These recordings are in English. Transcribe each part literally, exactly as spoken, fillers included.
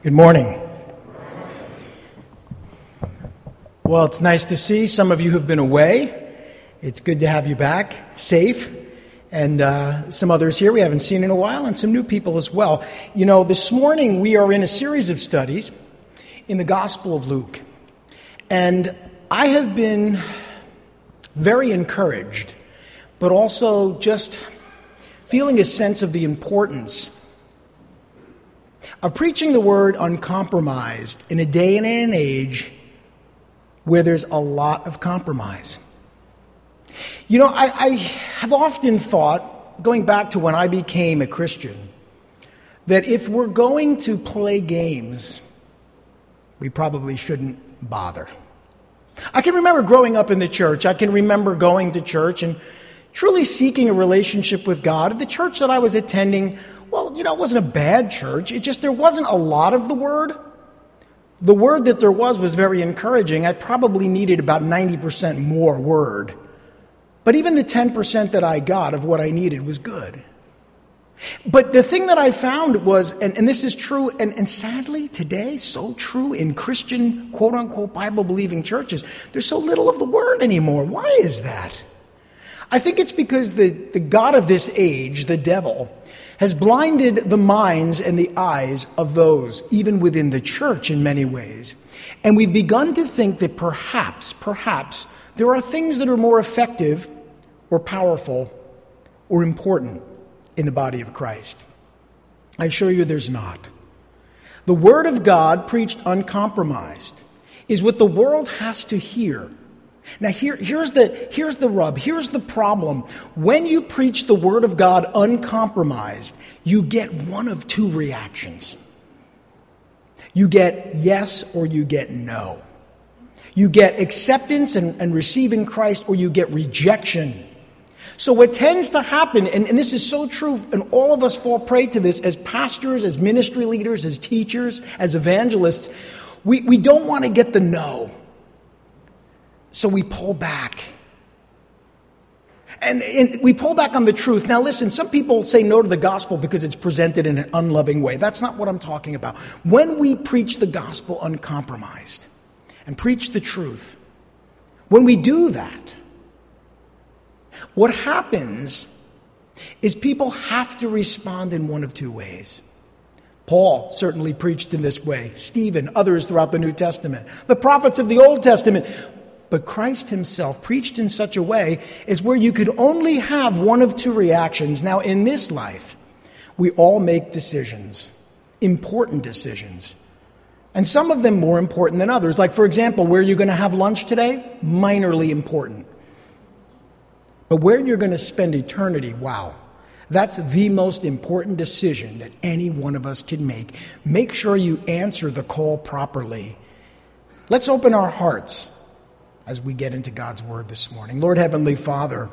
Good morning. Well, it's nice to see some of you who've been away. It's good to have you back, safe, and uh, some others here we haven't seen in a while, and some new people as well. You know, this morning we are in a series of studies in the Gospel of Luke, and I have been very encouraged, but also just feeling a sense of the importance of preaching the word uncompromised in a day and an age where there's a lot of compromise. You know, I, I have often thought, going back to when I became a Christian, that if we're going to play games, we probably shouldn't bother. I can remember growing up in the church. I can remember going to church and truly seeking a relationship with God. The church that I was attending, well, you know, it wasn't a bad church. It just, there wasn't a lot of the word. The word that there was was very encouraging. I probably needed about ninety percent more word. But even the ten percent that I got of what I needed was good. But the thing that I found was, and, and this is true, and, and sadly today, so true in Christian, quote-unquote, Bible-believing churches, there's so little of the word anymore. Why is that? I think it's because the, the God of this age, the devil, has blinded the minds and the eyes of those, even within the church in many ways. And we've begun to think that perhaps, perhaps, there are things that are more effective or powerful or important in the body of Christ. I assure you there's not. The Word of God, preached uncompromised, is what the world has to hear. Now, here, here's the, here's the rub. Here's the problem. When you preach the Word of God uncompromised, you get one of two reactions. You get yes or you get no. You get acceptance and, and receiving Christ, or you get rejection. So what tends to happen, and, and this is so true, and all of us fall prey to this as pastors, as ministry leaders, as teachers, as evangelists, we, we don't want to get the no. So we pull back. And, and we pull back on the truth. Now listen, some people say no to the gospel because it's presented in an unloving way. That's not what I'm talking about. When we preach the gospel uncompromised and preach the truth, when we do that, what happens is people have to respond in one of two ways. Paul certainly preached in this way. Stephen, others throughout the New Testament. The prophets of the Old Testament. But Christ himself preached in such a way as where you could only have one of two reactions. Now, in this life, we all make decisions, important decisions. And some of them more important than others. Like, for example, where you're going to have lunch today, minorly important. But where you're going to spend eternity, wow, that's the most important decision that any one of us can make. Make sure you answer the call properly. Let's open our hearts as we get into God's Word this morning. Lord Heavenly Father,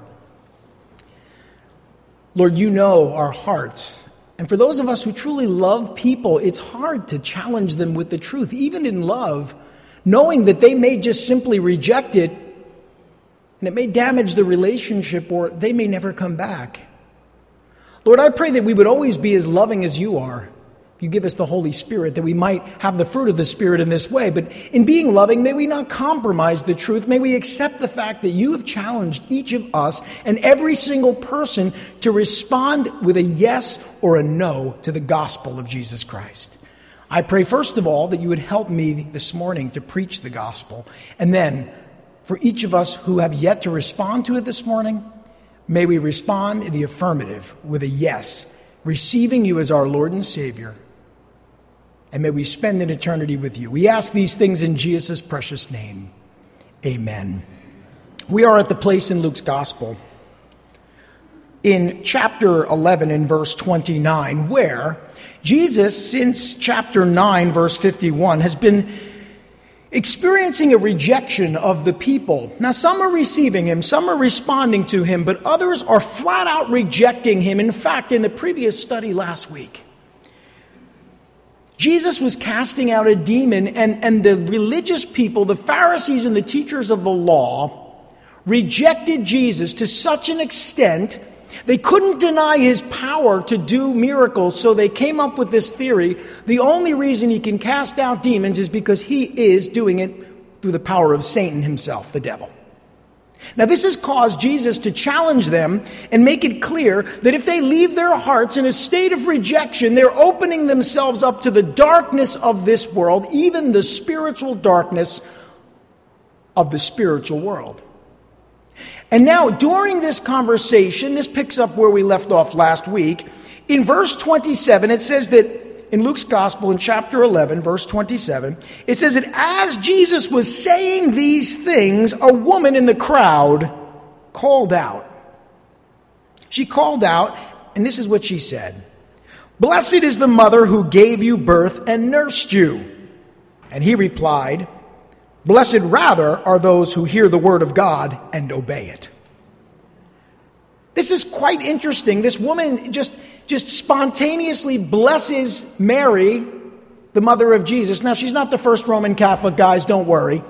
Lord, you know our hearts. And for those of us who truly love people, it's hard to challenge them with the truth, even in love, knowing that they may just simply reject it, and it may damage the relationship, or they may never come back. Lord, I pray that we would always be as loving as you are. You give us the Holy Spirit, that we might have the fruit of the Spirit in this way. But in being loving, may we not compromise the truth. May we accept the fact that you have challenged each of us and every single person to respond with a yes or a no to the gospel of Jesus Christ. I pray, first of all, that you would help me this morning to preach the gospel. And then, for each of us who have yet to respond to it this morning, may we respond in the affirmative with a yes, receiving you as our Lord and Savior. And may we spend an eternity with you. We ask these things in Jesus' precious name. Amen. We are at the place in Luke's gospel in chapter eleven and verse twenty-nine, where Jesus, since chapter nine, verse fifty-one, has been experiencing a rejection of the people. Now, some are receiving him, some are responding to him, but others are flat out rejecting him. In fact, in the previous study last week, Jesus was casting out a demon, and, and the religious people, the Pharisees and the teachers of the law, rejected Jesus to such an extent They couldn't deny his power to do miracles, so they came up with this theory. The only reason he can cast out demons is because he is doing it through the power of Satan himself, the devil. Now, this has caused Jesus to challenge them and make it clear that if they leave their hearts in a state of rejection, they're opening themselves up to the darkness of this world, even the spiritual darkness of the spiritual world. And now, during this conversation, this picks up where we left off last week. In verse twenty-seven, it says that in Luke's Gospel, in chapter eleven, verse twenty-seven, it says that as Jesus was saying these things, a woman in the crowd called out. She called out, and this is what she said. "Blessed is the mother who gave you birth and nursed you." And he replied, "Blessed rather are those who hear the word of God and obey it." This is quite interesting. This woman just, just spontaneously blesses Mary, the mother of Jesus. Now, she's not the first Roman Catholic, guys, don't worry.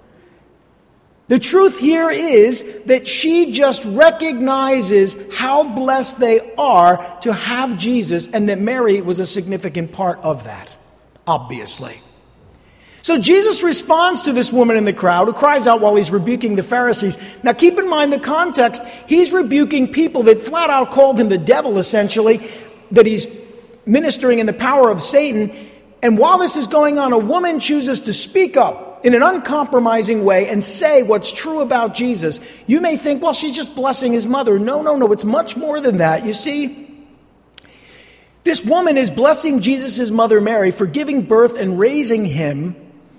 The truth here is that she just recognizes how blessed they are to have Jesus, and that Mary was a significant part of that, obviously. So Jesus responds to this woman in the crowd who cries out while he's rebuking the Pharisees. Now keep in mind the context. He's rebuking people that flat out called him the devil, essentially, that he's ministering in the power of Satan. And while this is going on, a woman chooses to speak up in an uncompromising way and say what's true about Jesus. You may think, well, she's just blessing his mother. No, no, no, it's much more than that. You see, this woman is blessing Jesus' mother Mary for giving birth and raising him.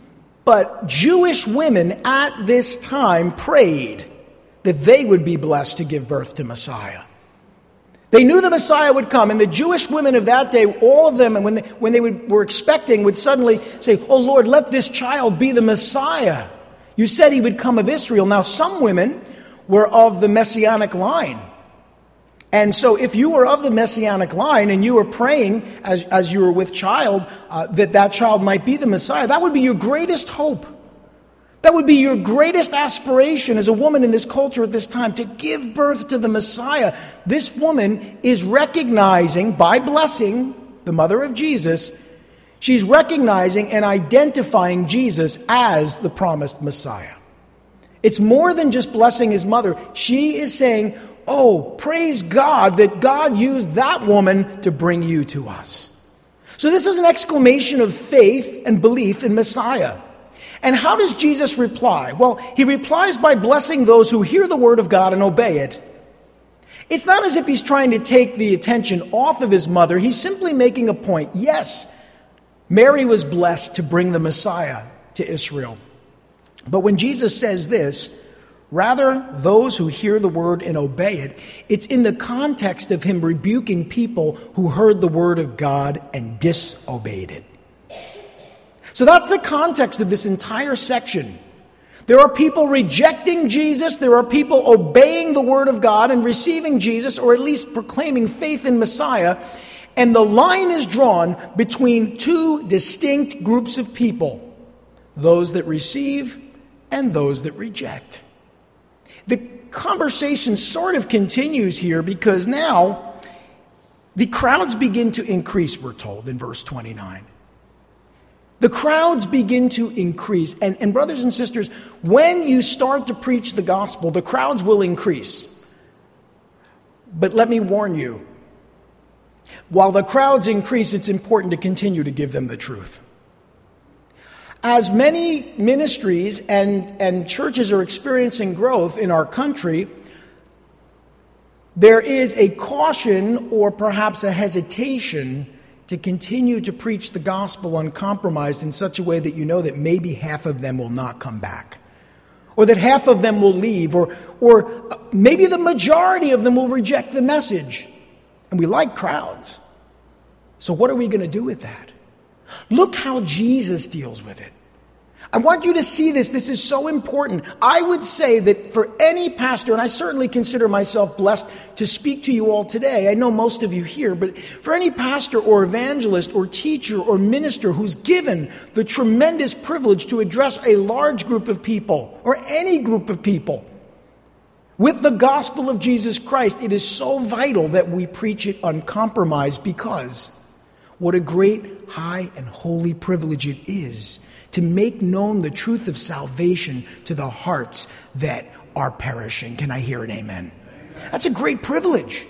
But Jewish women at this time prayed that they would be blessed to give birth to Messiah. They knew the Messiah would come, and the Jewish women of that day, all of them, and when they, when they would, were expecting, would suddenly say, "Oh Lord, let this child be the Messiah. You said he would come of Israel." Now, some women were of the Messianic line. And so if you were of the Messianic line and you were praying as, as you were with child, uh, that that child might be the Messiah, that would be your greatest hope. That would be your greatest aspiration as a woman in this culture at this time, to give birth to the Messiah. This woman is recognizing, by blessing the mother of Jesus, she's recognizing and identifying Jesus as the promised Messiah. It's more than just blessing his mother. She is saying, oh, praise God that God used that woman to bring you to us. So this is an exclamation of faith and belief in Messiah. And how does Jesus reply? Well, he replies by blessing those who hear the word of God and obey it. It's not as if he's trying to take the attention off of his mother. He's simply making a point. Yes, Mary was blessed to bring the Messiah to Israel. But when Jesus says this, rather, those who hear the word and obey it, it's in the context of him rebuking people who heard the word of God and disobeyed it. So that's the context of this entire section. There are people rejecting Jesus. There are people obeying the word of God and receiving Jesus, or at least proclaiming faith in Messiah. And the line is drawn between two distinct groups of people, those that receive and those that reject. The conversation sort of continues here because now the crowds begin to increase, we're told in verse twenty-nine. The crowds begin to increase. And, and brothers and sisters, when you start to preach the gospel, the crowds will increase. But let me warn you, while the crowds increase, it's important to continue to give them the truth. As many ministries and, and churches are experiencing growth in our country, there is a caution or perhaps a hesitation to continue to preach the gospel uncompromised in such a way that you know that maybe half of them will not come back, or that half of them will leave, or, or maybe the majority of them will reject the message. And we like crowds. So what are we going to do with that? Look how Jesus deals with it. I want you to see this. This is so important. I would say that for any pastor, and I certainly consider myself blessed to speak to you all today. I know most of you here, but for any pastor or evangelist or teacher or minister who's given the tremendous privilege to address a large group of people or any group of people, with the gospel of Jesus Christ, it is so vital that we preach it uncompromised, because what a great, high, and holy privilege it is to make known the truth of salvation to the hearts that are perishing. Can I hear an amen? That's a great privilege.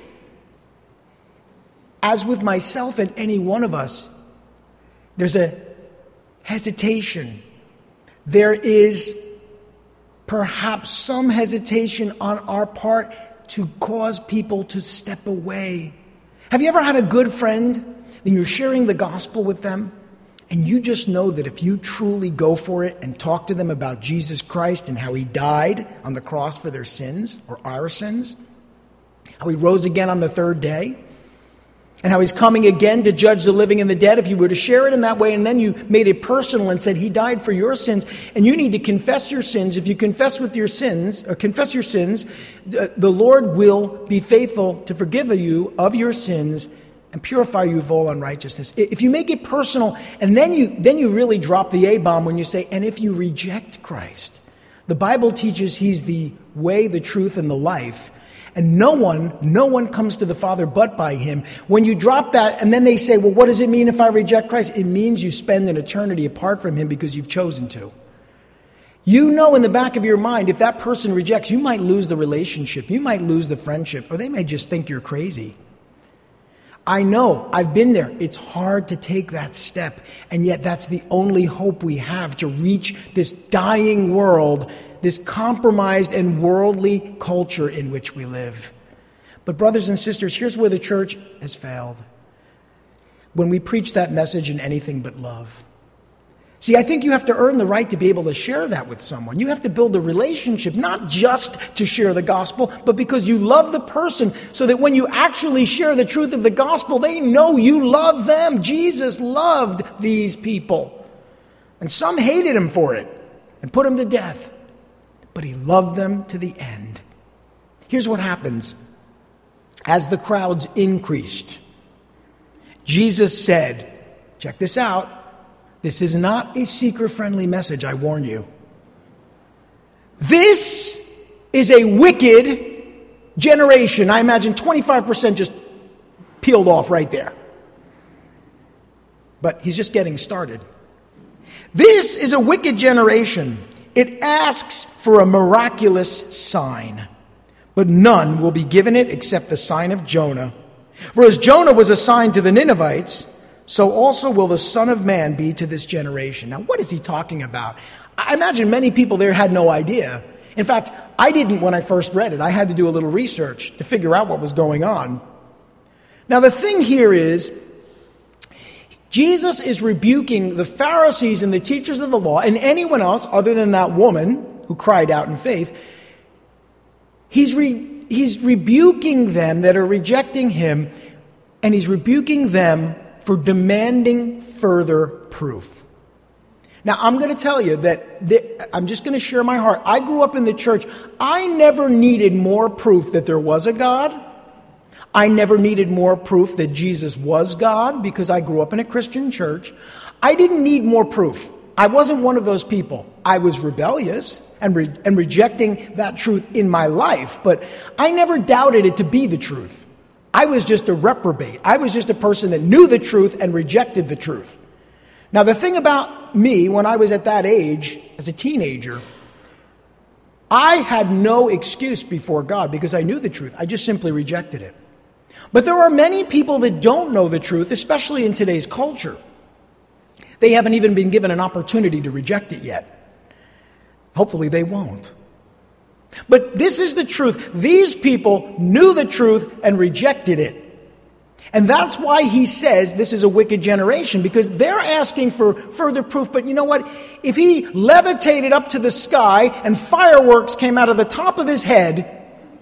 As with myself and any one of us, there's a hesitation. There is perhaps some hesitation on our part to cause people to step away. Have you ever had a good friend and you're sharing the gospel with them, and you just know that if you truly go for it and talk to them about Jesus Christ and how he died on the cross for their sins, or our sins, how he rose again on the third day, and how he's coming again to judge the living and the dead, if you were to share it in that way and then you made it personal and said he died for your sins and you need to confess your sins, if you confess with your sins, or confess your sins, the Lord will be faithful to forgive you of your sins and purify you of all unrighteousness. If you make it personal, and then you then you really drop the A-bomb when you say, and if you reject Christ, the Bible teaches he's the way, the truth, and the life. And no one, no one comes to the Father but by him. When you drop that, and then they say, well, what does it mean if I reject Christ? It means you spend an eternity apart from him because you've chosen to. You know in the back of your mind, if that person rejects, you might lose the relationship. You might lose the friendship, or they may just think you're crazy. I know, I've been there. It's hard to take that step, and yet that's the only hope we have to reach this dying world, this compromised and worldly culture in which we live. But brothers and sisters, here's where the church has failed. When we preach that message in anything but love. See, I think you have to earn the right to be able to share that with someone. You have to build a relationship, not just to share the gospel, but because you love the person, so that when you actually share the truth of the gospel, they know you love them. Jesus loved these people. And some hated him for it and put him to death. But he loved them to the end. Here's what happens. As the crowds increased, Jesus said, check this out, this is not a seeker-friendly message, I warn you. This is a wicked generation. I imagine twenty-five percent just peeled off right there. But he's just getting started. This is a wicked generation. It asks for a miraculous sign, but none will be given it except the sign of Jonah. For as Jonah was a sign to the Ninevites, so also will the Son of Man be to this generation. Now, what is he talking about? I imagine many people there had no idea. In fact, I didn't when I first read it. I had to do a little research to figure out what was going on. Now, the thing here is, Jesus is rebuking the Pharisees and the teachers of the law and anyone else other than that woman who cried out in faith. He's, re, he's rebuking them that are rejecting him, and he's rebuking them for demanding further proof. Now, I'm going to tell you that, that I'm just going to share my heart. I grew up in the church. I never needed more proof that there was a God. I never needed more proof that Jesus was God because I grew up in a Christian church. I didn't need more proof. I wasn't one of those people. I was rebellious and, re- and rejecting that truth in my life, but I never doubted it to be the truth. I was just a reprobate. I was just a person that knew the truth and rejected the truth. Now, the thing about me when I was at that age, as a teenager, I had no excuse before God because I knew the truth. I just simply rejected it. But there are many people that don't know the truth, especially in today's culture. They haven't even been given an opportunity to reject it yet. Hopefully they won't. But this is the truth. These people knew the truth and rejected it. And that's why he says this is a wicked generation, because they're asking for further proof. But you know what? If he levitated up to the sky and fireworks came out of the top of his head,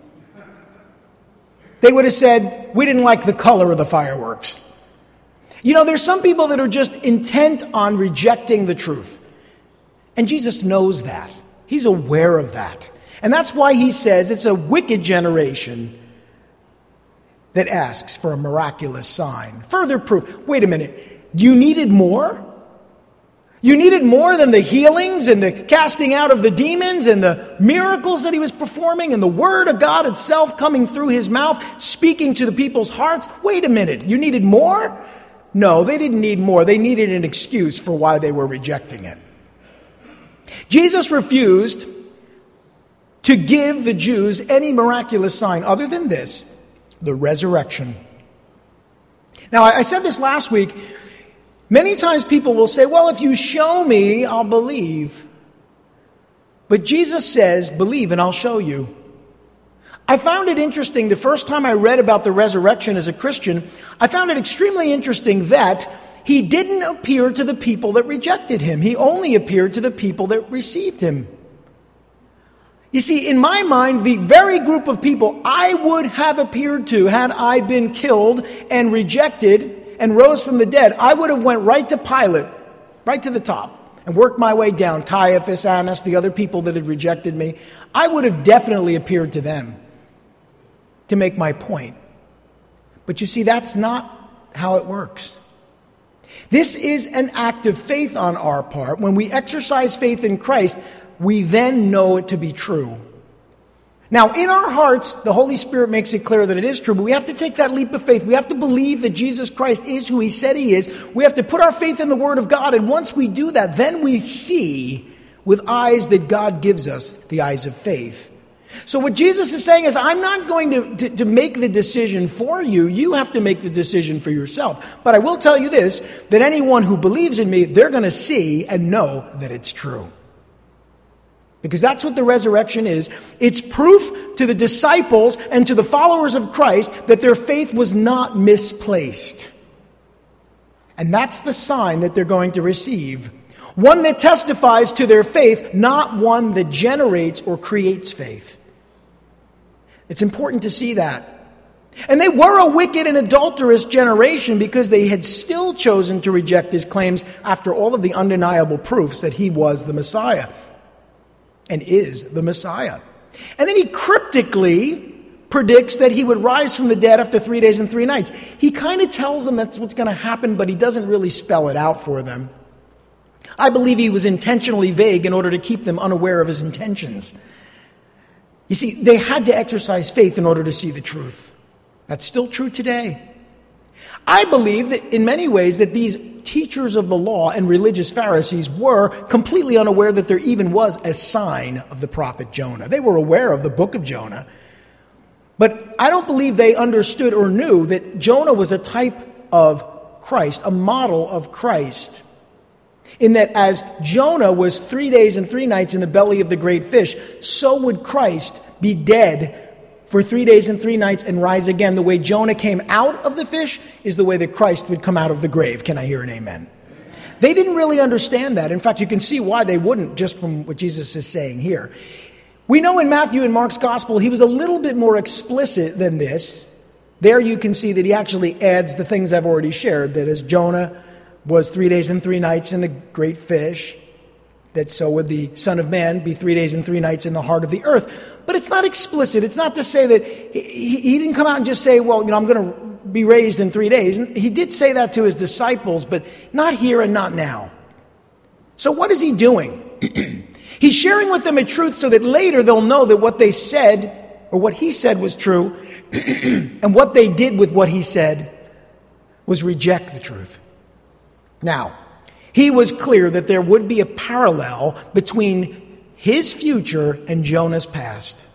they would have said, we didn't like the color of the fireworks. You know, there's some people that are just intent on rejecting the truth. And Jesus knows that. He's aware of that. And that's why he says it's a wicked generation that asks for a miraculous sign. Further proof. Wait a minute. You needed more? You needed more than the healings and the casting out of the demons and the miracles that he was performing and the word of God itself coming through his mouth, speaking to the people's hearts. Wait a minute, you needed more? No, they didn't need more. They needed an excuse for why they were rejecting it. Jesus refused to give the Jews any miraculous sign other than this, the resurrection. Now, I said this last week. Many times people will say, well, if you show me, I'll believe. But Jesus says, believe and I'll show you. I found it interesting the first time I read about the resurrection as a Christian, I found it extremely interesting that he didn't appear to the people that rejected him. He only appeared to the people that received him. You see, in my mind, the very group of people I would have appeared to had I been killed and rejected and rose from the dead, I would have went right to Pilate, right to the top, and worked my way down. Caiaphas, Annas, the other people that had rejected me. I would have definitely appeared to them to make my point. But you see, that's not how it works. This is an act of faith on our part. When we exercise faith in Christ, we then know it to be true. Now, in our hearts, the Holy Spirit makes it clear that it is true, but we have to take that leap of faith. We have to believe that Jesus Christ is who he said he is. We have to put our faith in the Word of God, and once we do that, then we see with eyes that God gives us, the eyes of faith. So what Jesus is saying is, I'm not going to, to, to make the decision for you. You have to make the decision for yourself. But I will tell you this, that anyone who believes in me, they're going to see and know that it's true. Because that's what the resurrection is. It's proof to the disciples and to the followers of Christ that their faith was not misplaced. And that's the sign that they're going to receive. One that testifies to their faith, not one that generates or creates faith. It's important to see that. And they were a wicked and adulterous generation because they had still chosen to reject his claims after all of the undeniable proofs that he was the Messiah. And is the Messiah. And then he cryptically predicts that he would rise from the dead after three days and three nights. He kind of tells them that's what's going to happen, but he doesn't really spell it out for them. I believe he was intentionally vague in order to keep them unaware of his intentions. You see, they had to exercise faith in order to see the truth. That's still true today. I believe that in many ways that these teachers of the law and religious Pharisees were completely unaware that there even was a sign of the prophet Jonah. They were aware of the book of Jonah. But I don't believe they understood or knew that Jonah was a type of Christ, a model of Christ. In that as Jonah was three days and three nights in the belly of the great fish, so would Christ be dead for three days and three nights and rise again. The way Jonah came out of the fish is the way that Christ would come out of the grave. Can I hear an amen? They didn't really understand that. In fact, you can see why they wouldn't just from what Jesus is saying here. We know in Matthew and Mark's gospel, he was a little bit more explicit than this. There you can see that he actually adds the things I've already shared, that as Jonah was three days and three nights in the great fish, that so would the Son of Man be three days and three nights in the heart of the earth. But it's not explicit. It's not to say that he, he didn't come out and just say, well, you know, I'm going to be raised in three days. And he did say that to his disciples, but not here and not now. So what is he doing? He's sharing with them a truth so that later they'll know that what they said or what he said was true and what they did with what he said was reject the truth. Now, he was clear that there would be a parallel between his future and Jonah's past.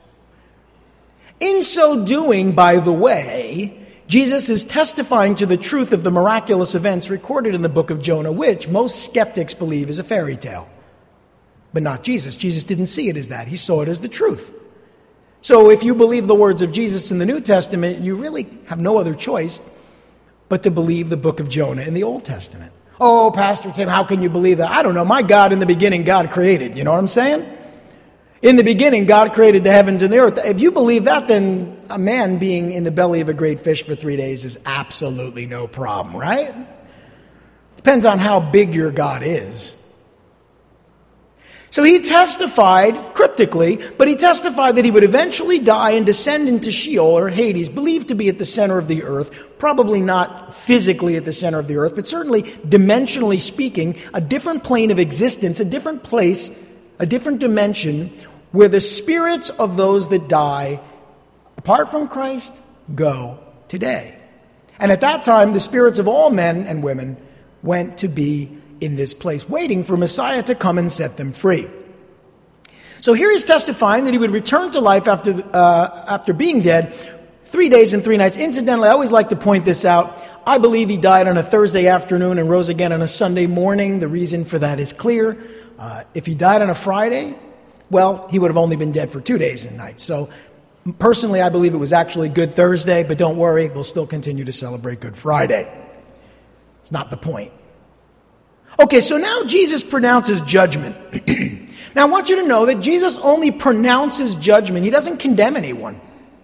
In so doing, by the way, Jesus is testifying to the truth of the miraculous events recorded in the book of Jonah, which most skeptics believe is a fairy tale. But not Jesus. Jesus didn't see it as that. He saw it as the truth. So if you believe the words of Jesus in the New Testament, you really have no other choice but to believe the book of Jonah in the Old Testament. Oh, Pastor Tim, how can you believe that? I don't know. My God, in the beginning, God created. You know what I'm saying? In the beginning, God created the heavens and the earth. If you believe that, then a man being in the belly of a great fish for three days is absolutely no problem, right? Depends on how big your God is. So he testified, cryptically, but he testified that he would eventually die and descend into Sheol, or Hades, believed to be at the center of the earth, probably not physically at the center of the earth, but certainly dimensionally speaking, a different plane of existence, a different place, a different dimension, where the spirits of those that die, apart from Christ, go today. And at that time, the spirits of all men and women went to be in this place, waiting for Messiah to come and set them free. So here he's testifying that he would return to life after, uh, after being dead three days and three nights. Incidentally, I always like to point this out. I believe he died on a Thursday afternoon and rose again on a Sunday morning. The reason for that is clear. Uh, if he died on a Friday, well, he would have only been dead for two days and nights. So personally, I believe it was actually Good Thursday, but don't worry, we'll still continue to celebrate Good Friday. It's not the point. Okay, so now Jesus pronounces judgment. Now I want you to know that Jesus only pronounces judgment. He doesn't condemn anyone.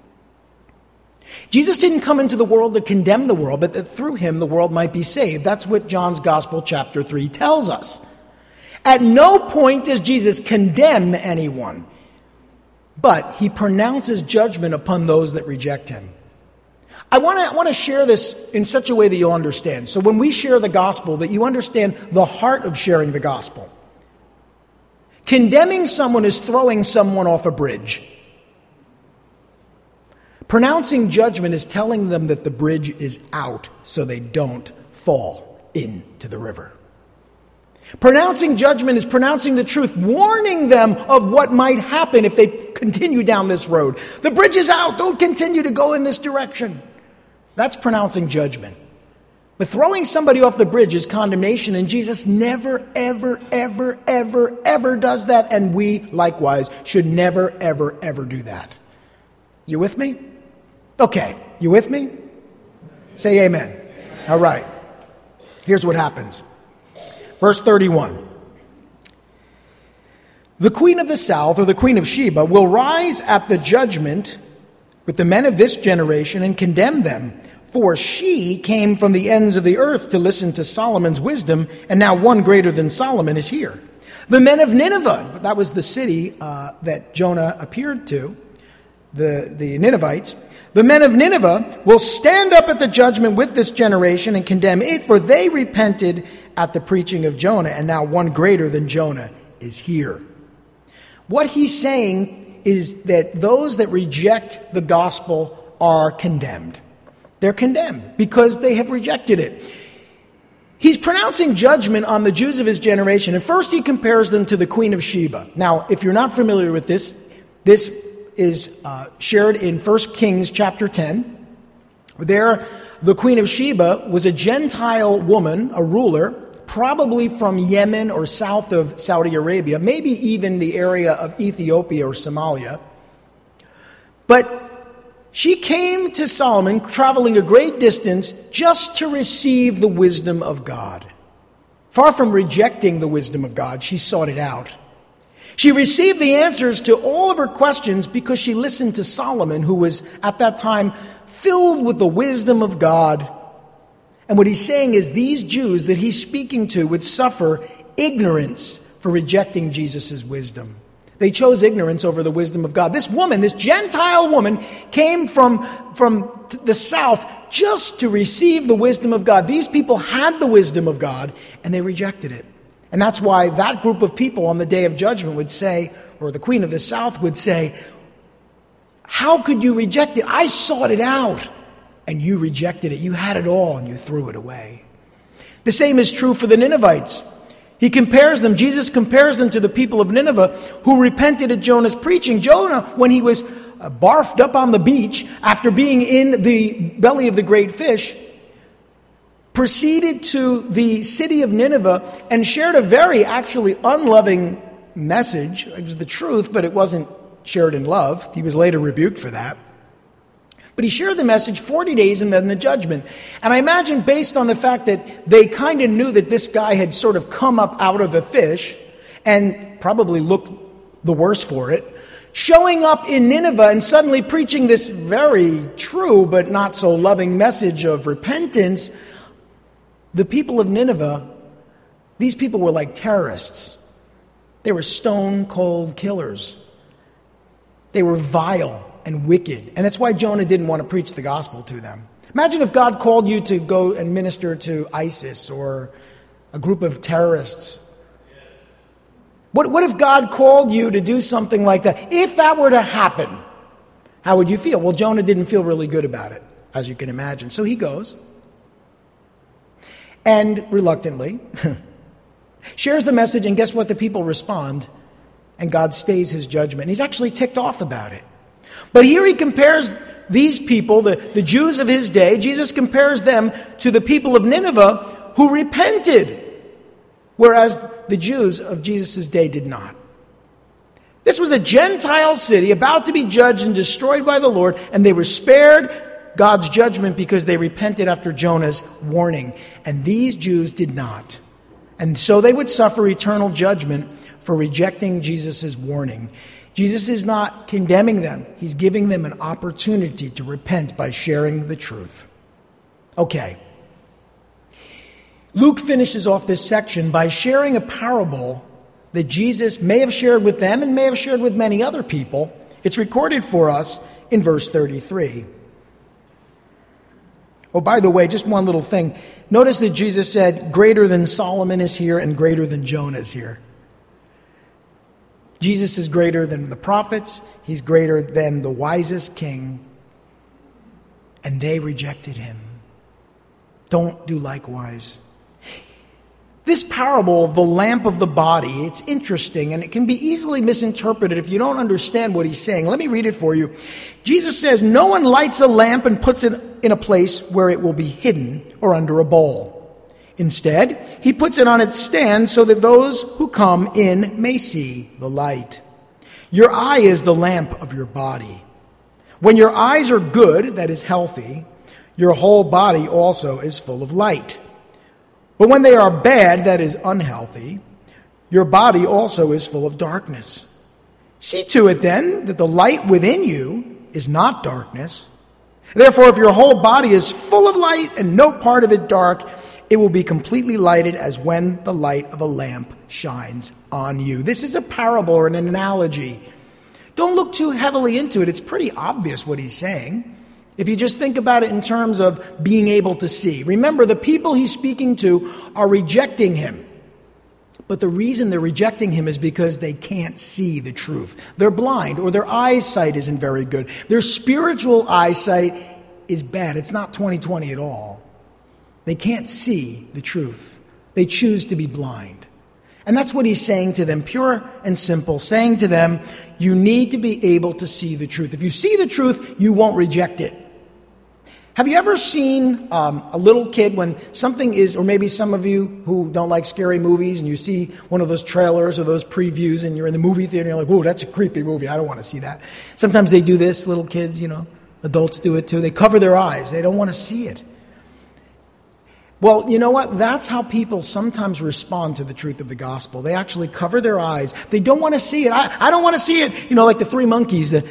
Jesus didn't come into the world to condemn the world, but that through him the world might be saved. That's what John's Gospel chapter three tells us. At no point does Jesus condemn anyone, but he pronounces judgment upon those that reject him. I want to I want to share this in such a way that you'll understand. So when we share the gospel, that you understand the heart of sharing the gospel. Condemning someone is throwing someone off a bridge. Pronouncing judgment is telling them that the bridge is out so they don't fall into the river. Pronouncing judgment is pronouncing the truth, warning them of what might happen if they continue down this road. The bridge is out. Don't continue to go in this direction. That's pronouncing judgment. But throwing somebody off the bridge is condemnation, and Jesus never, ever, ever, ever, ever does that, and we, likewise, should never, ever, ever do that. You with me? Okay, you with me? Say amen. Amen. All right. Here's what happens. Verse thirty-one. The queen of the south, or the queen of Sheba, will rise at the judgment with the men of this generation and condemn them. For she came from the ends of the earth to listen to Solomon's wisdom, and now one greater than Solomon is here. The men of Nineveh, that was the city uh, that Jonah appeared to, the, the Ninevites. The men of Nineveh will stand up at the judgment with this generation and condemn it, for they repented at the preaching of Jonah, and now one greater than Jonah is here. What he's saying is that those that reject the gospel are condemned. They're condemned because they have rejected it. He's pronouncing judgment on the Jews of his generation, and first he compares them to the Queen of Sheba. Now, if you're not familiar with this, this is uh, shared in First Kings chapter ten. There, the Queen of Sheba was a Gentile woman, a ruler, probably from Yemen or south of Saudi Arabia, maybe even the area of Ethiopia or Somalia. But she came to Solomon, traveling a great distance, just to receive the wisdom of God. Far from rejecting the wisdom of God, she sought it out. She received the answers to all of her questions because she listened to Solomon, who was at that time filled with the wisdom of God. And what he's saying is these Jews that he's speaking to would suffer ignorance for rejecting Jesus' wisdom. They chose ignorance over the wisdom of God. This woman, this Gentile woman, came from, from the south just to receive the wisdom of God. These people had the wisdom of God, and they rejected it. And that's why that group of people on the day of judgment would say, or the Queen of the South would say, how could you reject it? I sought it out, and you rejected it. You had it all, and you threw it away. The same is true for the Ninevites. He compares them, Jesus compares them to the people of Nineveh who repented at Jonah's preaching. Jonah, when he was barfed up on the beach after being in the belly of the great fish, proceeded to the city of Nineveh and shared a very actually unloving message. It was the truth, but it wasn't shared in love. He was later rebuked for that. But he shared the message forty days and then the judgment. And I imagine based on the fact that they kind of knew that this guy had sort of come up out of a fish and probably looked the worse for it, showing up in Nineveh and suddenly preaching this very true but not so loving message of repentance, the people of Nineveh, these people were like terrorists. They were stone-cold killers. They were vile and wicked. And that's why Jonah didn't want to preach the gospel to them. Imagine if God called you to go and minister to ISIS or a group of terrorists. What, what if God called you to do something like that? If that were to happen, how would you feel? Well, Jonah didn't feel really good about it, as you can imagine. So he goes and reluctantly shares the message, and guess what? The people respond, and God stays his judgment. He's actually ticked off about it. But here he compares these people, the, the Jews of his day, Jesus compares them to the people of Nineveh who repented, whereas the Jews of Jesus' day did not. This was a Gentile city about to be judged and destroyed by the Lord, and they were spared God's judgment because they repented after Jonah's warning. And these Jews did not. And so they would suffer eternal judgment for rejecting Jesus' warning. Jesus is not condemning them. He's giving them an opportunity to repent by sharing the truth. Okay. Luke finishes off this section by sharing a parable that Jesus may have shared with them and may have shared with many other people. It's recorded for us in verse thirty-three. Oh, by the way, just one little thing. Notice that Jesus said, greater than Solomon is here and greater than Jonah is here. Jesus is greater than the prophets. He's greater than the wisest king. And they rejected him. Don't do likewise. This parable of the lamp of the body, it's interesting, and it can be easily misinterpreted if you don't understand what he's saying. Let me read it for you. Jesus says, no one lights a lamp and puts it in a place where it will be hidden or under a bowl. Instead, he puts it on its stand so that those who come in may see the light. Your eye is the lamp of your body. When your eyes are good, that is healthy, your whole body also is full of light. But when they are bad, that is unhealthy, your body also is full of darkness. See to it then that the light within you is not darkness. Therefore, if your whole body is full of light and no part of it dark, it will be completely lighted as when the light of a lamp shines on you. This is a parable or an analogy. Don't look too heavily into it. It's pretty obvious what he's saying. If you just think about it in terms of being able to see. Remember, the people he's speaking to are rejecting him. But the reason they're rejecting him is because they can't see the truth. They're blind, or their eyesight isn't very good. Their spiritual eyesight is bad. It's not twenty twenty at all. They can't see the truth. They choose to be blind. And that's what he's saying to them, pure and simple, saying to them, you need to be able to see the truth. If you see the truth, you won't reject it. Have you ever seen um, a little kid when something is, or maybe some of you who don't like scary movies, and you see one of those trailers or those previews and you're in the movie theater and you're like, whoa, that's a creepy movie. I don't want to see that. Sometimes they do this, little kids, you know, adults do it too. They cover their eyes. They don't want to see it. Well, you know what? That's how people sometimes respond to the truth of the gospel. They actually cover their eyes. They don't want to see it. I, I don't want to see it. You know, like the three monkeys. The,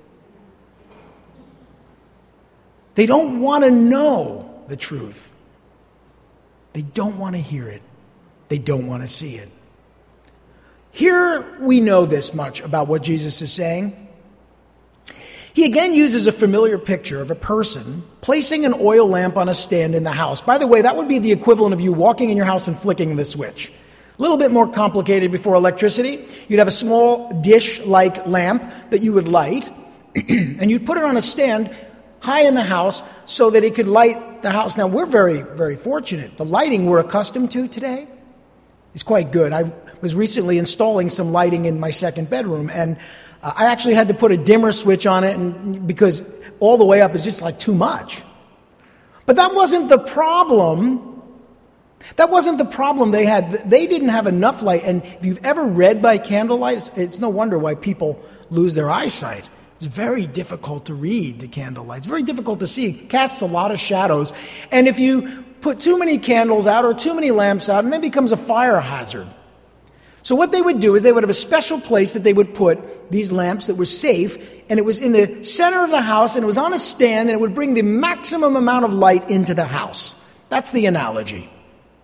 They don't want to know the truth. They don't want to hear it. They don't want to see it. Here we know this much about what Jesus is saying. He again uses a familiar picture of a person placing an oil lamp on a stand in the house. By the way, that would be the equivalent of you walking in your house and flicking the switch. A little bit more complicated before electricity. You'd have a small dish-like lamp that you would light, and you'd put it on a stand high in the house so that it could light the house. Now, we're very, very fortunate. The lighting we're accustomed to today is quite good. I was recently installing some lighting in my second bedroom, and uh, I actually had to put a dimmer switch on it and because all the way up is just like too much. But that wasn't the problem. That wasn't the problem they had. They didn't have enough light. And if you've ever read by candlelight, it's, it's no wonder why people lose their eyesight. It's very difficult to read the candlelight. It's very difficult to see. It casts a lot of shadows. And if you put too many candles out or too many lamps out, and then it becomes a fire hazard. So what they would do is they would have a special place that they would put these lamps that were safe, and it was in the center of the house, and it was on a stand, and it would bring the maximum amount of light into the house. That's the analogy.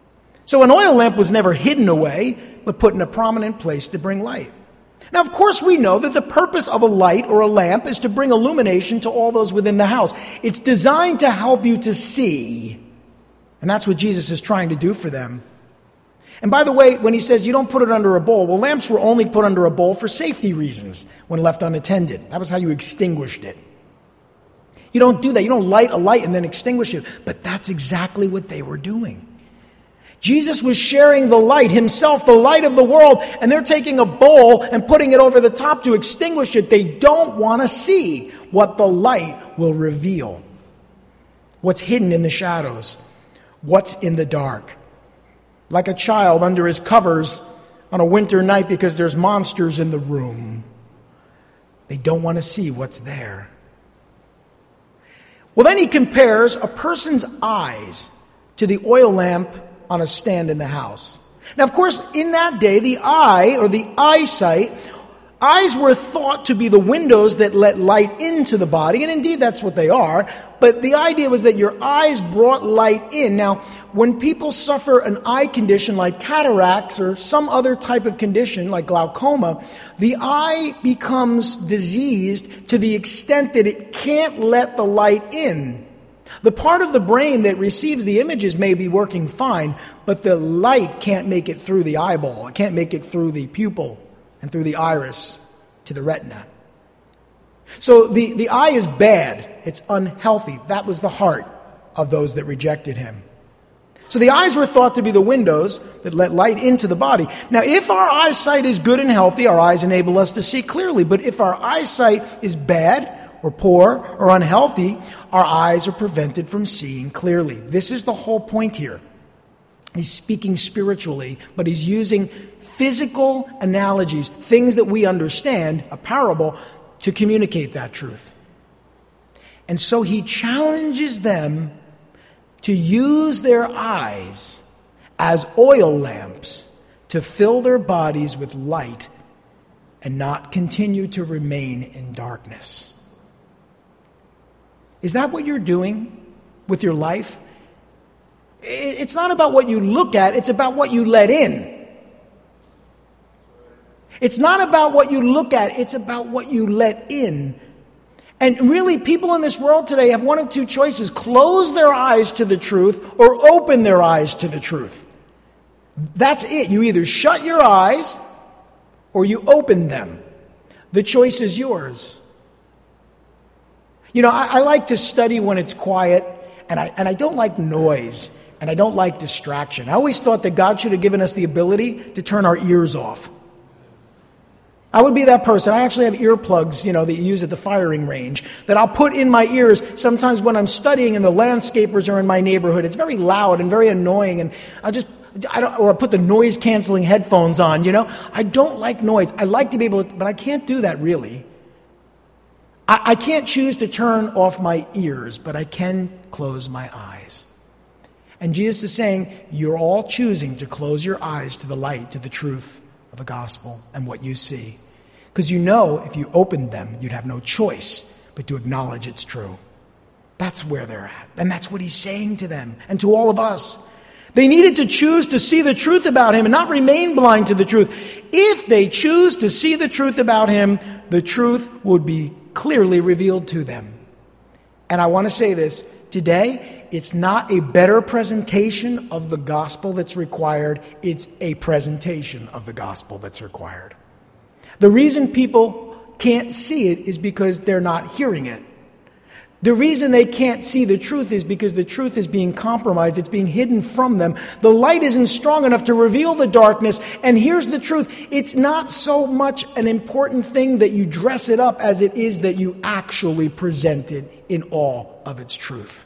So an oil lamp was never hidden away, but put in a prominent place to bring light. Now, of course, we know that the purpose of a light or a lamp is to bring illumination to all those within the house. It's designed to help you to see. And that's what Jesus is trying to do for them. And by the way, when he says you don't put it under a bowl, well, lamps were only put under a bowl for safety reasons when left unattended. That was how you extinguished it. You don't do that. You don't light a light and then extinguish it. But that's exactly what they were doing. Jesus was sharing the light, himself, the light of the world, and they're taking a bowl and putting it over the top to extinguish it. They don't want to see what the light will reveal. What's hidden in the shadows. What's in the dark. Like a child under his covers on a winter night because there's monsters in the room. They don't want to see what's there. Well, then he compares a person's eyes to the oil lamp on a stand in the house. Now, of course, in that day, the eye or the eyesight, eyes were thought to be the windows that let light into the body, and indeed that's what they are. But the idea was that your eyes brought light in. Now, when people suffer an eye condition like cataracts or some other type of condition like glaucoma, the eye becomes diseased to the extent that it can't let the light in. The part of the brain that receives the images may be working fine, but the light can't make it through the eyeball. It can't make it through the pupil and through the iris to the retina. So the, the eye is bad. It's unhealthy. That was the heart of those that rejected him. So the eyes were thought to be the windows that let light into the body. Now, if our eyesight is good and healthy, our eyes enable us to see clearly. But if our eyesight is bad or poor or unhealthy, our eyes are prevented from seeing clearly. This is the whole point here. He's speaking spiritually, but he's using physical analogies, things that we understand, a parable, to communicate that truth. And so he challenges them to use their eyes as oil lamps to fill their bodies with light and not continue to remain in darkness. Is that what you're doing with your life? It's not about what you look at, it's about what you let in. It's not about what you look at, it's about what you let in. And really, people in this world today have one of two choices: close their eyes to the truth or open their eyes to the truth. That's it. You either shut your eyes or you open them. The choice is yours. You know, I, I like to study when it's quiet, and I, and I don't like noise, and I don't like distraction. I always thought that God should have given us the ability to turn our ears off. I would be that person. I actually have earplugs, you know, that you use at the firing range, that I'll put in my ears sometimes when I'm studying and the landscapers are in my neighborhood. It's very loud and very annoying, and I'll just, I don't, or I put the noise-canceling headphones on, you know. I don't like noise. I like to be able to, but I can't do that really. I, I can't choose to turn off my ears, but I can close my eyes. And Jesus is saying, you're all choosing to close your eyes to the light, to the truth of the gospel and what you see. Because you know if you opened them, you'd have no choice but to acknowledge it's true. That's where they're at. And that's what he's saying to them and to all of us. They needed to choose to see the truth about him and not remain blind to the truth. If they choose to see the truth about him, the truth would be clearly revealed to them. And I want to say this, today, it's not a better presentation of the gospel that's required. It's a presentation of the gospel that's required. The reason people can't see it is because they're not hearing it. The reason they can't see the truth is because the truth is being compromised. It's being hidden from them. The light isn't strong enough to reveal the darkness. And here's the truth. It's not so much an important thing that you dress it up as it is that you actually present it in all of its truth.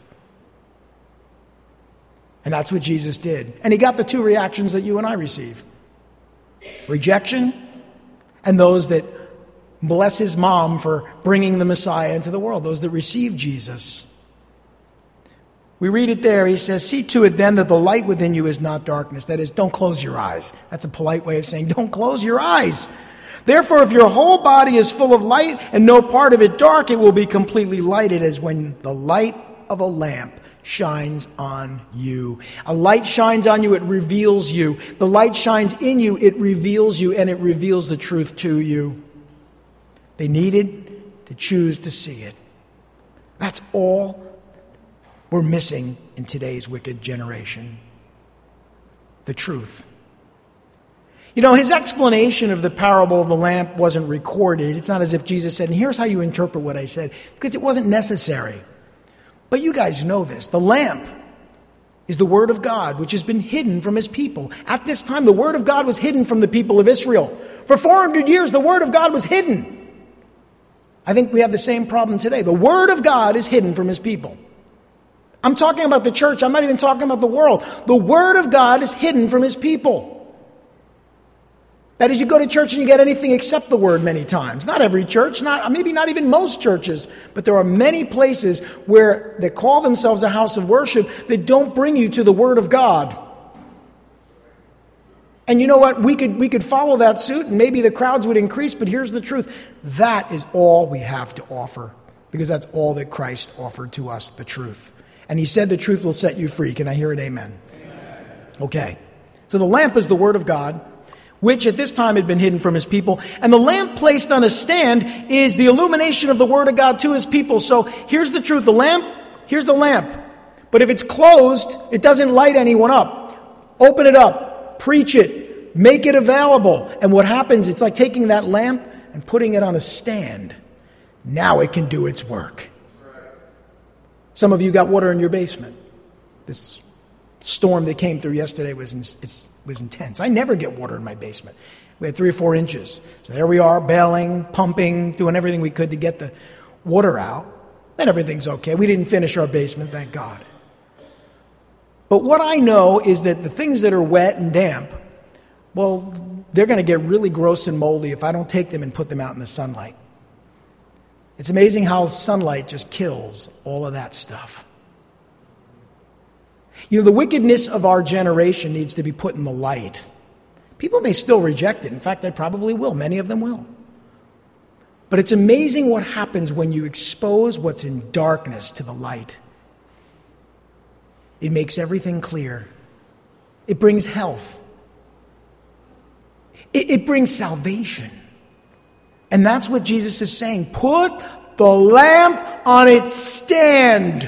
And that's what Jesus did. And he got the two reactions that you and I receive. Rejection, and those that bless his mom for bringing the Messiah into the world, those that receive Jesus. We read it there. He says, see to it then that the light within you is not darkness. That is, don't close your eyes. That's a polite way of saying don't close your eyes. Therefore, if your whole body is full of light and no part of it dark, it will be completely lighted as when the light of a lamp shines on you. A light shines on you, it reveals you. The light shines in you, it reveals you, and it reveals the truth to you. They needed to choose to see it. That's all we're missing in today's wicked generation. The truth. You know, his explanation of the parable of the lamp wasn't recorded. It's not as if Jesus said, and here's how you interpret what I said, because it wasn't necessary. But you guys know this. The lamp is the word of God, which has been hidden from his people. At this time, the word of God was hidden from the people of Israel. For four hundred years, the word of God was hidden. I think we have the same problem today. The word of God is hidden from his people. I'm talking about the church. I'm not even talking about the world. The word of God is hidden from his people. That is, you go to church and you get anything except the word many times. Not every church, not maybe not even most churches, but there are many places where they call themselves a house of worship that don't bring you to the word of God. And you know what? We could we could follow that suit and maybe the crowds would increase, but here's the truth. That is all we have to offer, because that's all that Christ offered to us, the truth. And he said the truth will set you free. Can I hear an amen? Amen. Okay. So the lamp is the word of God, which at this time had been hidden from his people. And the lamp placed on a stand is the illumination of the word of God to his people. So here's the truth. The lamp, here's the lamp. But if it's closed, it doesn't light anyone up. Open it up. Preach it. Make it available. And what happens, it's like taking that lamp and putting it on a stand. Now it can do its work. Some of you got water in your basement. This storm that came through yesterday was in, it's, was intense. I never get water in my basement. We had three or four inches. So there we are, bailing, pumping, doing everything we could to get the water out. And everything's okay. We didn't finish our basement, thank God. But what I know is that the things that are wet and damp, well, they're going to get really gross and moldy if I don't take them and put them out in the sunlight. It's amazing how sunlight just kills all of that stuff. You know, the wickedness of our generation needs to be put in the light. People may still reject it. In fact, they probably will. Many of them will. But it's amazing what happens when you expose what's in darkness to the light. It makes everything clear. It brings health. It, it brings salvation. And that's what Jesus is saying. Put the lamp on its stand.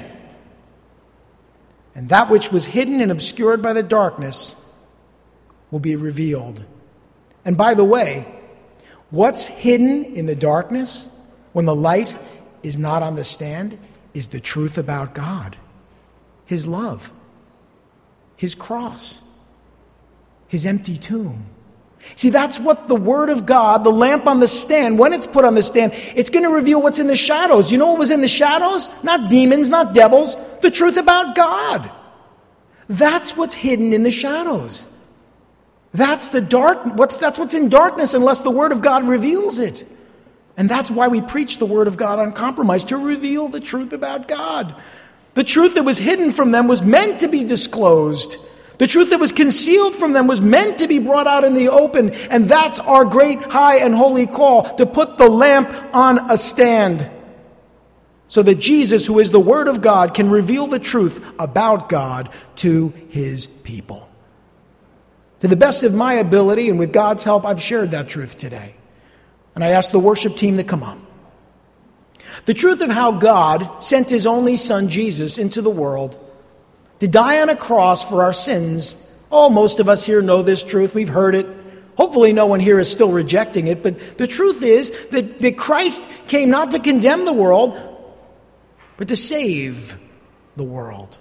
And that which was hidden and obscured by the darkness will be revealed. And by the way, what's hidden in the darkness when the light is not on the stand is the truth about God. His love. His cross. His empty tomb. See, that's what the word of God, the lamp on the stand, when it's put on the stand, it's going to reveal what's in the shadows. You know what was in the shadows? Not demons, not devils. The truth about God. That's what's hidden in the shadows. That's the dark, what's, that's what's in darkness unless the word of God reveals it. And that's why we preach the word of God uncompromised, to reveal the truth about God. The truth that was hidden from them was meant to be disclosed. The truth that was concealed from them was meant to be brought out in the open. And that's our great, high, and holy call, to put the lamp on a stand. So that Jesus, who is the Word of God, can reveal the truth about God to his people. To the best of my ability, and with God's help, I've shared that truth today. And I ask the worship team to come up. The truth of how God sent his only Son, Jesus, into the world to die on a cross for our sins. Oh, most of us here know this truth. We've heard it. Hopefully no one here is still rejecting it. But the truth is that, that Christ came not to condemn the world, but to save the world.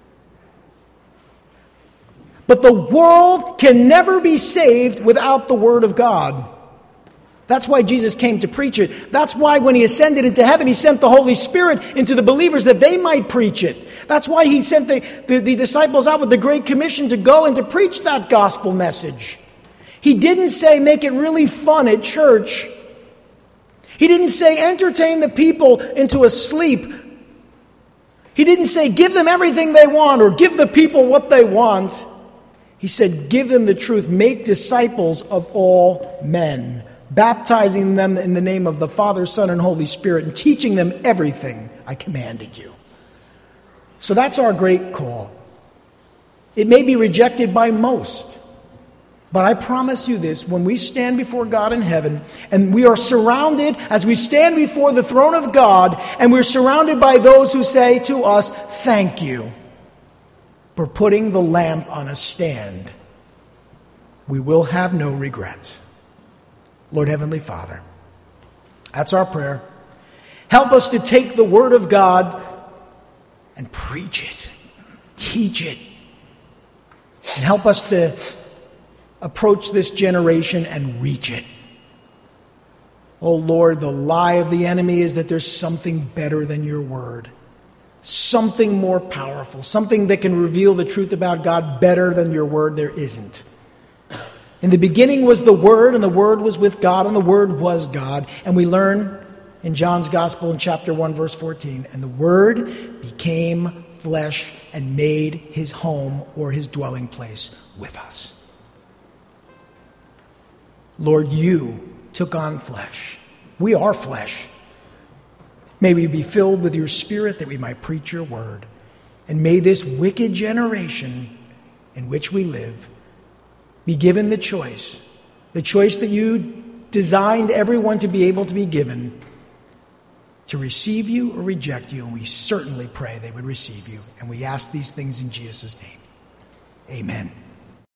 But the world can never be saved without the Word of God. That's why Jesus came to preach it. That's why when he ascended into heaven, he sent the Holy Spirit into the believers that they might preach it. That's why he sent the, the, the disciples out with the Great Commission to go and to preach that gospel message. He didn't say make it really fun at church. He didn't say entertain the people into a sleep. He didn't say give them everything they want or give the people what they want. He said give them the truth. Make disciples of all men, baptizing them in the name of the Father, Son, and Holy Spirit, and teaching them everything I commanded you. So that's our great call. It may be rejected by most, but I promise you this, when we stand before God in heaven, and we are surrounded, as we stand before the throne of God, and we're surrounded by those who say to us, thank you for putting the lamp on a stand, we will have no regrets. Lord Heavenly Father, that's our prayer. Help us to take the Word of God and preach it, teach it, and help us to approach this generation and reach it. Oh Lord, the lie of the enemy is that there's something better than your Word, something more powerful, something that can reveal the truth about God better than your Word. There isn't. In the beginning was the Word, and the Word was with God, and the Word was God. And we learn in John's Gospel in chapter one, verse fourteen, and the Word became flesh and made his home or his dwelling place with us. Lord, you took on flesh. We are flesh. May we be filled with your Spirit that we might preach your word. And may this wicked generation in which we live be given the choice, the choice that you designed everyone to be able to be given, to receive you or reject you. And we certainly pray they would receive you. And we ask these things in Jesus' name. Amen.